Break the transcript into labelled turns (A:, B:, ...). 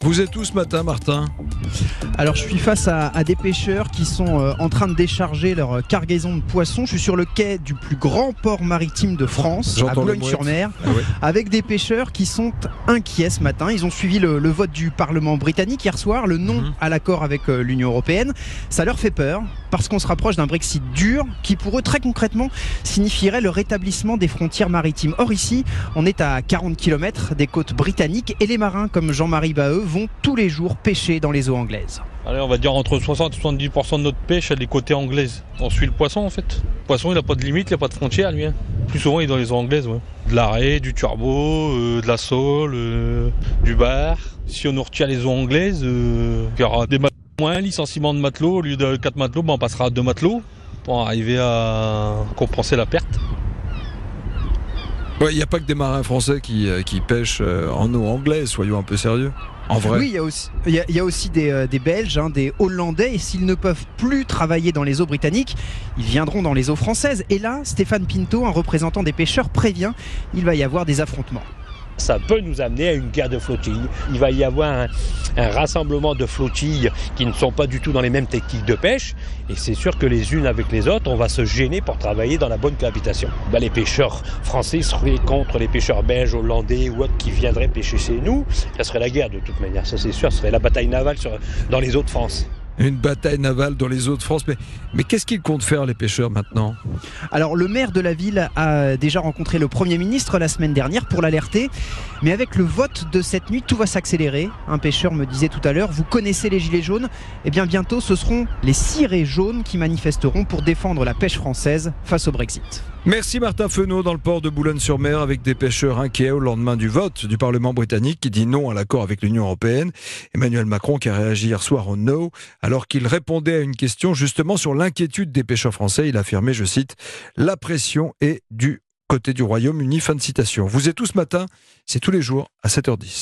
A: Vous êtes où ce matin, Martin ?
B: Alors je suis face à des pêcheurs qui sont en train de décharger leur cargaison de poissons. Je suis sur le quai du plus grand port maritime de France, à Boulogne-sur-Mer, avec des pêcheurs qui sont inquiets ce matin. Ils ont suivi le vote du Parlement britannique hier soir, le non à l'accord avec l'Union européenne. Ça leur fait peur parce qu'on se rapproche d'un Brexit dur qui pour eux très concrètement signifierait le rétablissement des frontières maritimes. Or ici, on est à 40 km des côtes britanniques et les marins comme Jean-Marie Baheux vont tous les jours pêcher dans les eaux anglaises.
C: Allez, on va dire entre 60 et 70% de notre pêche, elle est côté anglaise. On suit le poisson en fait. Le poisson, il n'a pas de limite, il n'a pas de frontière lui. Plus souvent, il est dans les eaux anglaises. Ouais. De l'arrêt, du turbo, de la sole, du bar. Si on nous retire les eaux anglaises, il y aura des matelots moins, licenciement de matelots. Au lieu de 4 matelots, on passera à 2 matelots pour arriver à compenser la perte.
A: Il n'y a pas que des marins français qui pêchent en eau anglaise, soyons un peu sérieux. En vrai.
B: Oui, il y a aussi des Belges, des Hollandais, et s'ils ne peuvent plus travailler dans les eaux britanniques, ils viendront dans les eaux françaises. Et là, Stéphane Pinto, un représentant des pêcheurs, prévient, il va y avoir des affrontements.
D: Ça peut nous amener à une guerre de flottilles. Il va y avoir un rassemblement de flottilles qui ne sont pas du tout dans les mêmes techniques de pêche. Et c'est sûr que les unes avec les autres, on va se gêner pour travailler dans la bonne cohabitation. Les pêcheurs français seraient contre les pêcheurs belges, hollandais ou autres qui viendraient pêcher chez nous. Ça serait la guerre de toute manière, ça c'est sûr. Ça serait la bataille navale dans les eaux de France.
A: Une bataille navale dans les eaux de France. Mais qu'est-ce qu'ils comptent faire les pêcheurs maintenant ?
B: Alors le maire de la ville a déjà rencontré le Premier ministre la semaine dernière pour l'alerter. Mais avec le vote de cette nuit, tout va s'accélérer. Un pêcheur me disait tout à l'heure, vous connaissez les gilets jaunes ? Eh bien bientôt ce seront les cirés jaunes qui manifesteront pour défendre la pêche française face au Brexit.
A: Merci Martin Fenot dans le port de Boulogne-sur-Mer avec des pêcheurs inquiets au lendemain du vote du Parlement britannique qui dit non à l'accord avec l'Union européenne. Emmanuel Macron qui a réagi hier soir au no alors qu'il répondait à une question justement sur l'inquiétude des pêcheurs français. Il a affirmé, je cite, « La pression est du côté du Royaume-Uni ». Fin de citation. Vous êtes tous ce matin, c'est tous les jours à 7h10.